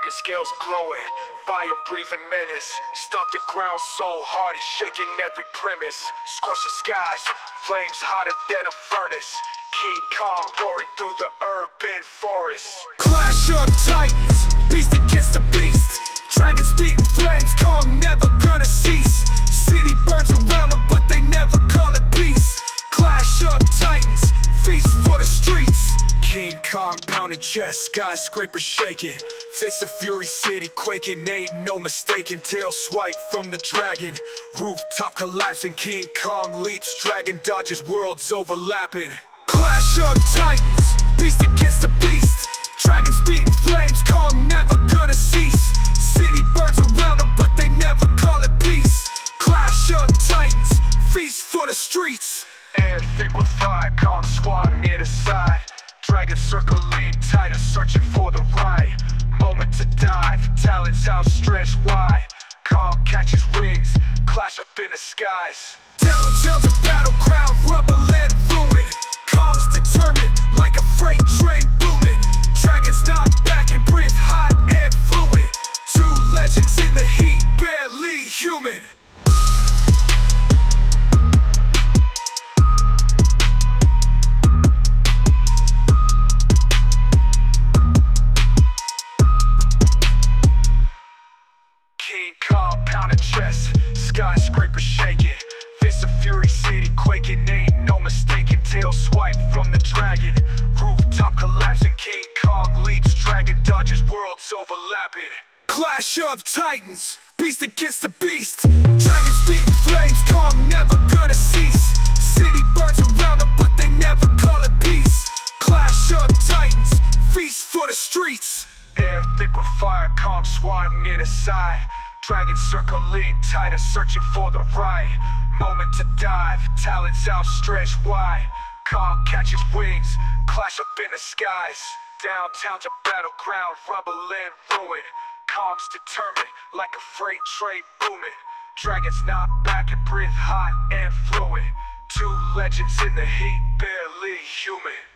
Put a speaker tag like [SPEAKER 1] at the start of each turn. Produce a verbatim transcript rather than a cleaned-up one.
[SPEAKER 1] Dragon scales glowing, fire breathing menace. Stomp the ground so hard it's shaking every premise. Scorch the skies, flames hotter than a furnace. King Kong roaring through the urban forest.
[SPEAKER 2] Clash of titans, beast against the beast. Dragons beating flames, Kong never gonna cease. City burns around them, but they never call it peace. Clash of titans, feast for the streets. King Kong pounding chest, skyscraper shaking. Face the fury, city quaking, ain't no mistaking. Tail swipe from the dragon, rooftop collapsing. King Kong leaps, dragon dodges, worlds overlapping. Clash of titans, beast against the beast. Dragons beating flames, Kong never gonna cease. City burns around them, but they never call it peace. Clash of titans, feast for the streets.
[SPEAKER 1] Air thick with fire, Kong squad near the side. Dragons circling tighter, searching for the right moment to dive. Talons outstretched wide. Kong catches wings, clash up in the skies.
[SPEAKER 2] Talons a battleground, rubber and fluid. Kong's determined, like a freight train booming. Dragons knock back and breathe hot and fluid. Two legends in the heat, barely human.
[SPEAKER 1] King Kong pounding chest, skyscraper shaking. Fist of fury, city quaking, ain't no mistaking. Tail swipe from the dragon, rooftop collapsing. King Kong leaps, dragon dodges, worlds overlapping.
[SPEAKER 2] Clash of titans, beast against the beast. Dragons beating flames, Kong never gonna cease. City burns around them, but they never call it peace. Clash of titans, feast for the streets.
[SPEAKER 1] Air thick with fire, Kong swatting near the side. Dragons circling tighter, searching for the right moment to dive. Talons outstretched wide. Kong catches wings, clash up in the skies. Downtown's a battleground, rubble and ruin. Kong's determined, like a freight train booming. Dragons knock back and breathe hot and fluid. Two legends in the heat, barely human.